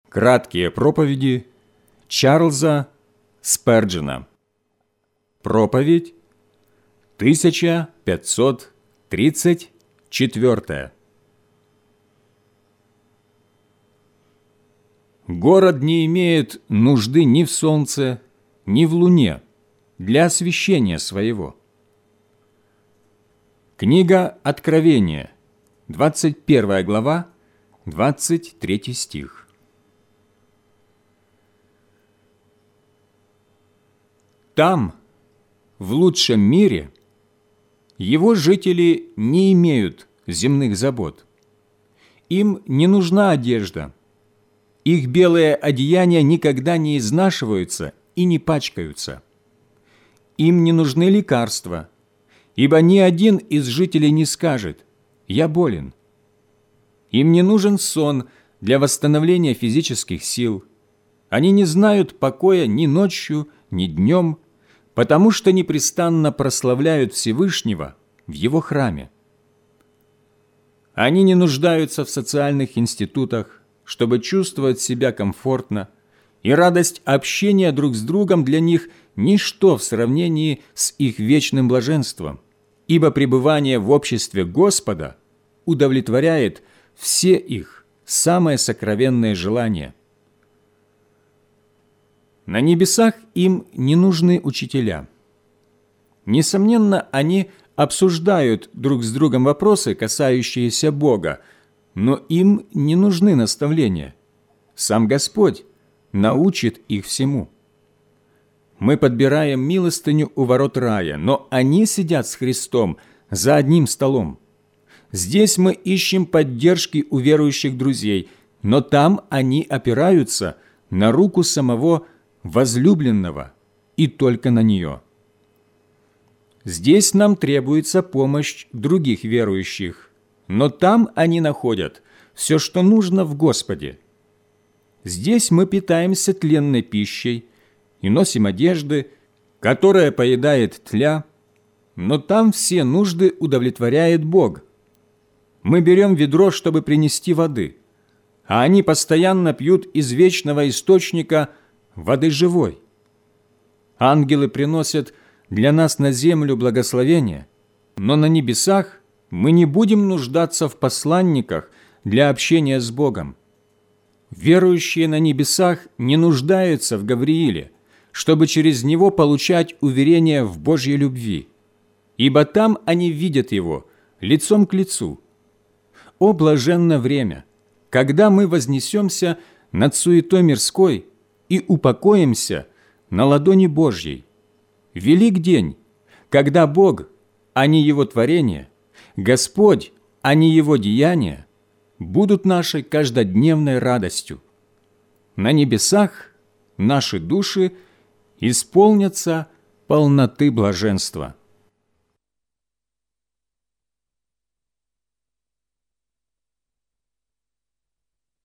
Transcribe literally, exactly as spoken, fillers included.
Краткие проповеди Чарльза Сперджена. Проповедь тысяча пятьсот тридцать четвёртая. Город не имеет нужды ни в солнце, ни в луне для освещения своего. Книга Откровения, двадцать первая глава, двадцать третий стих. Там, в лучшем мире, его жители не имеют земных забот. Им не нужна одежда. Их белые одеяния никогда не изнашиваются и не пачкаются. Им не нужны лекарства, ибо ни один из жителей не скажет: «Я болен». Им не нужен сон для восстановления физических сил. Они не знают покоя ни ночью, ни днем, потому что непрестанно прославляют Всевышнего в Его храме. Они не нуждаются в социальных институтах, чтобы чувствовать себя комфортно, и радость общения друг с другом для них – ничто в сравнении с их вечным блаженством, ибо пребывание в обществе Господа удовлетворяет все их самые сокровенные желания. На небесах им не нужны учителя. Несомненно, они обсуждают друг с другом вопросы, касающиеся Бога, но им не нужны наставления. Сам Господь научит их всему. Мы подбираем милостыню у ворот рая, но они сидят с Христом за одним столом. Здесь мы ищем поддержки у верующих друзей, но там они опираются на руку самого возлюбленного и только на нее. Здесь нам требуется помощь других верующих, но там они находят все, что нужно в Господе. Здесь мы питаемся тленной пищей и носим одежды, которая поедает тля, но там все нужды удовлетворяет Бог. Мы берем ведро, чтобы принести воды, а они постоянно пьют из вечного источника воды живой. Ангелы приносят для нас на землю благословение, но на небесах мы не будем нуждаться в посланниках для общения с Богом. Верующие на небесах не нуждаются в Гаврииле, чтобы через него получать уверение в Божьей любви, ибо там они видят его лицом к лицу. О, блаженно время, когда мы вознесемся над суетой мирской и упокоимся на ладони Божьей. Велик день, когда Бог, а не Его творение, Господь, а не Его деяния, будут нашей каждодневной радостью. На небесах наши души исполнятся полноты блаженства.